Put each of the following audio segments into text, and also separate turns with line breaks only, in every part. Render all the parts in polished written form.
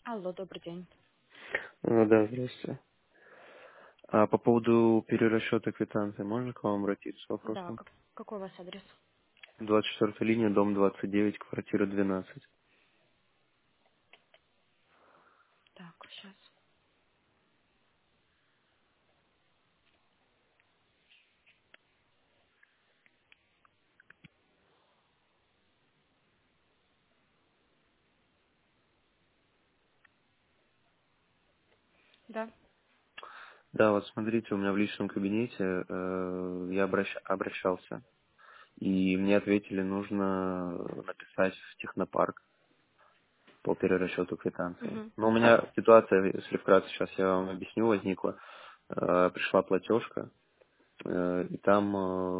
Алло, добрый день.
Да, здравствуйте. А по поводу перерасчета квитанции, можно к вам обратиться с
Да,
вопросом?
какой у вас адрес?
24-я линия, дом 29, квартира 12.
Так, сейчас. Да.
Да, вот смотрите, у меня в личном кабинете я обращался, и мне ответили, нужно написать в технопарк по перерасчету квитанции.
Угу.
Но у меня ситуация, если вкратце сейчас я вам объясню, возникла. Пришла платежка, и там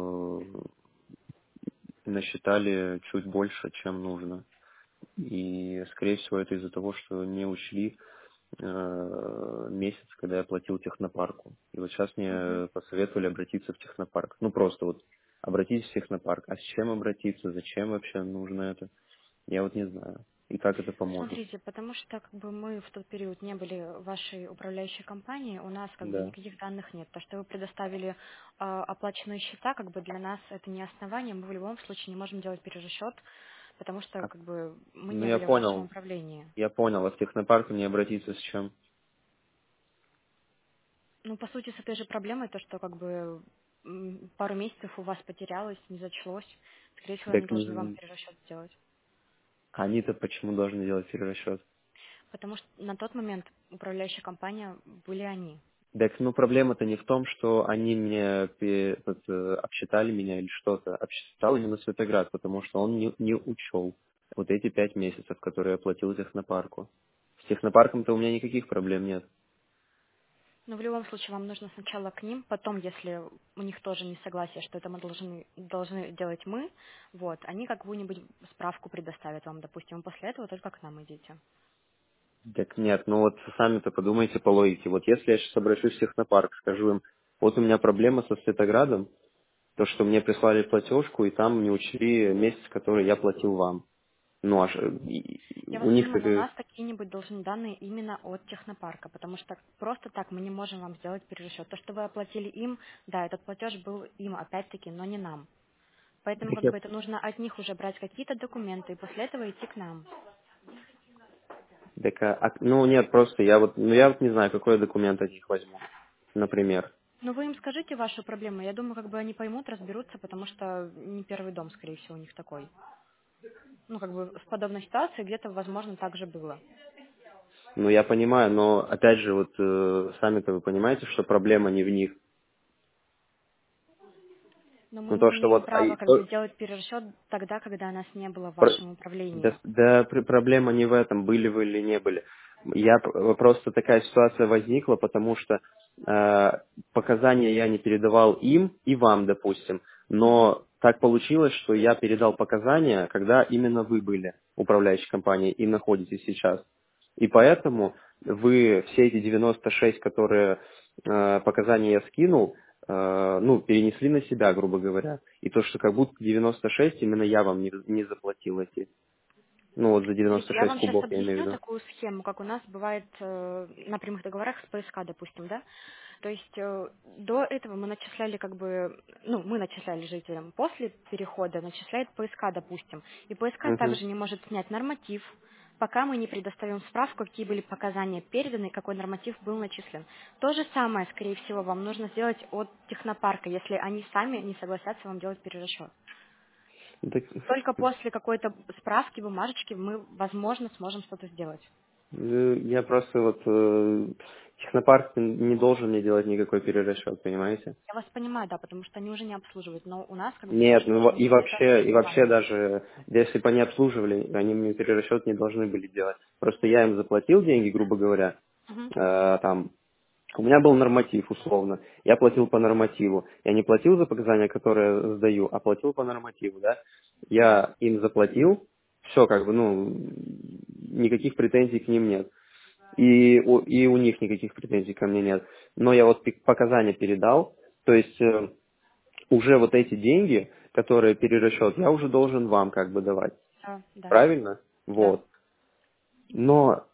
насчитали чуть больше, чем нужно. И, скорее всего, это из-за того, что не учли месяц, когда я платил технопарку. И вот сейчас
Угу.
мне посоветовали обратиться в технопарк. Ну, просто вот обратитесь в технопарк. А с чем обратиться? Зачем вообще нужно это? Я вот не знаю. И как это поможет?
Смотрите, потому что как бы мы в тот период не были вашей управляющей компанией, у нас как бы
Да.
никаких данных нет. То, что вы предоставили оплаченные счета, как бы для нас это не основание, мы в любом случае не можем делать перерасчет, потому что
А,
как бы мы
ну,
не
я
были в вашем
понял.
управлении.
Я понял. А в технопарк мне обратиться с чем?
Ну, по сути, с этой же проблемой, то, что как бы пару месяцев у вас потерялось, не зачлось, скорее всего, они
Так
должны вам перерасчет сделать.
они-то почему должны делать перерасчет?
Потому что на тот момент управляющая компания были они.
Так, ну проблема-то не в том, что они мне обсчитали меня или что-то. Обсчитал именно Светоград, потому что он не учел вот эти 5 месяцев, которые я платил технопарку. С технопарком-то у меня никаких проблем нет.
Но в любом случае вам нужно сначала к ним, потом, если у них тоже не согласие, что это мы должны делать мы, вот, они какую-нибудь справку предоставят вам, допустим, и после этого только к нам идите.
Так нет, ну вот сами-то подумайте по логике. Вот если я сейчас обращусь в технопарк, скажу им, вот у меня проблема со Светоградом, то, что мне прислали платежку, и там не учли месяц, который я платил вам. Ну, аж
Я
у
вас
них
понимаю, но у
так.
нас какие-нибудь должны данные именно от технопарка, потому что просто так мы не можем вам сделать перерасчет. То, что вы оплатили им, да, этот платеж был им, опять-таки, но не нам. Поэтому как бы это нужно от них уже брать какие-то документы и после этого идти к нам.
Так, ну нет, просто я вот не знаю, какой я документ от них возьму, например.
Но вы им скажите вашу проблему. Я думаю, как бы они поймут, разберутся, потому что не первый дом, скорее всего, у них такой. Ну, как бы в подобной ситуации где-то, возможно, так же было.
Ну я понимаю, но опять же, вот сами-то вы понимаете, что проблема не в них.
Но мы
Ну то,
не
что
имеем
вот,
права как бы сделать перерасчет тогда, когда нас не было в вашем управлении.
проблема не в этом, были вы или не были. Просто такая ситуация возникла, потому что показания я не передавал им и вам, допустим,
Мгм.
но так получилось, что я передал показания, когда именно вы были управляющей компанией и находитесь сейчас. И поэтому вы все эти 96, которые показания я скинул, ну, перенесли на себя, грубо говоря. И то, что как будто 96 именно я вам не заплатил эти. Ну, вот за
Смотрите, я
96
вам сейчас
кубов, я имею в
объясню
виду.
такую схему, как у нас бывает на прямых договорах с ПСК, допустим, да? То есть до этого мы начисляли как бы, ну, мы начисляли жителям, после перехода начисляет ПСК, допустим. И ПСК
Мгм.
также не может снять норматив, пока мы не предоставим справку, какие были показания переданы, какой норматив был начислен. То же самое, скорее всего, вам нужно сделать от технопарка, если они сами не согласятся вам делать перерасчет.
Так,
Только после какой-то справки, бумажечки мы, возможно, сможем что-то сделать.
я просто вот технопарк не должен мне делать никакой перерасчет, понимаете?
Я вас понимаю, да, потому что они уже не обслуживают, но у нас как бы
Нет,
тоже
ну
должно
и
быть это
вообще
основание.
даже, если бы они обслуживали, они мне перерасчет не должны были делать. Просто я им заплатил деньги, грубо говоря,
Мгм.
там, у меня был норматив, условно. Я платил по нормативу. Я не платил за показания, которые я сдаю, а платил по нормативу, да.
Да.
Я им заплатил, все, как бы, ну, никаких претензий к ним нет. И у них никаких претензий ко мне нет. Но я вот показания передал, то есть уже вот эти деньги, которые перерасчет, я уже должен вам как бы давать.
Да, да,
Правильно?
да.
Вот. Но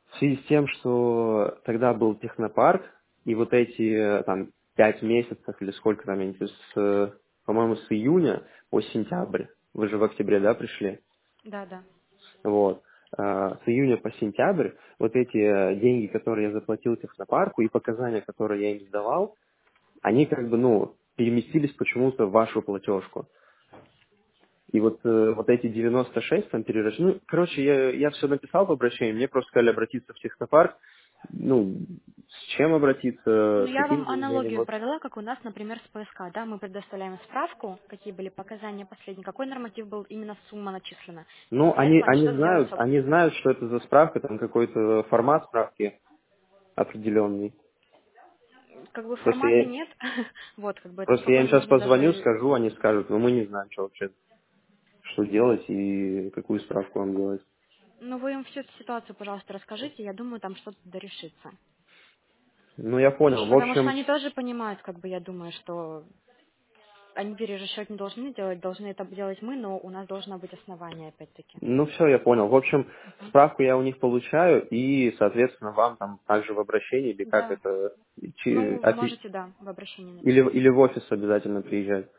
В связи с тем, что тогда был технопарк, и вот эти там 5 месяцев или сколько там, я не знаю, по-моему, с июня по сентябрь. Вы же в октябре, да, пришли?
Да, да.
Вот. С июня по сентябрь вот эти деньги, которые я заплатил технопарку, и показания, которые я им сдавал, они как бы, переместились почему-то в вашу платежку. И вот эти 96 там переращены. Ну, короче, я все написал в обращении, мне просто сказали обратиться в технопарк. С чем
Ну,
обратиться, с
я
каким
вам
заявлением?
аналогию
Вот.
провела, как у нас, например, с ПСК. Да, мы предоставляем справку, какие были показания последние, какой норматив был именно сумма начислена. И
Ну,
после этого они что сделают,
они
собственно.
знают, что это за справка, там какой-то формат справки определенный.
Как бы
Просто
формата
я,
нет. Вот, как бы это
просто я им
спокойно
сейчас
можно
позвоню,
даже...
скажу, они скажут, мы не знаем, что вообще, что делать и какую справку вам делать.
Ну, вы им всю эту ситуацию, пожалуйста, расскажите. Я думаю, там что-то дорешится.
Ну, я понял. В
Потому что
общем,
они тоже понимают, как бы, я думаю, что они перерасчет не должны делать, должны это делать мы, но у нас должно быть основание, опять-таки.
все, я понял. В общем,
Мгм.
справку я у них получаю, и, соответственно, вам там также в обращении, или как
Да.
это,
Ну, можете, да, в обращении написать.
или в офис обязательно приезжать.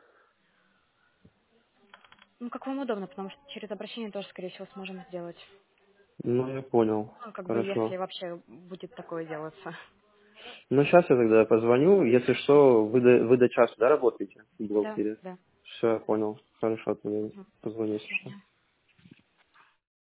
Ну, как вам удобно, потому что через обращение тоже, скорее всего, сможем сделать.
Ну, я понял.
Ну, как бы, если
Хорошо.
вообще будет такое делаться.
Ну, сейчас я тогда позвоню. Если что, вы до часу, да, работаете в
Да,
бухгалтерии?
да.
Все, я понял. Хорошо, тогда
Мгм. До
позвоню, если что.
свидания.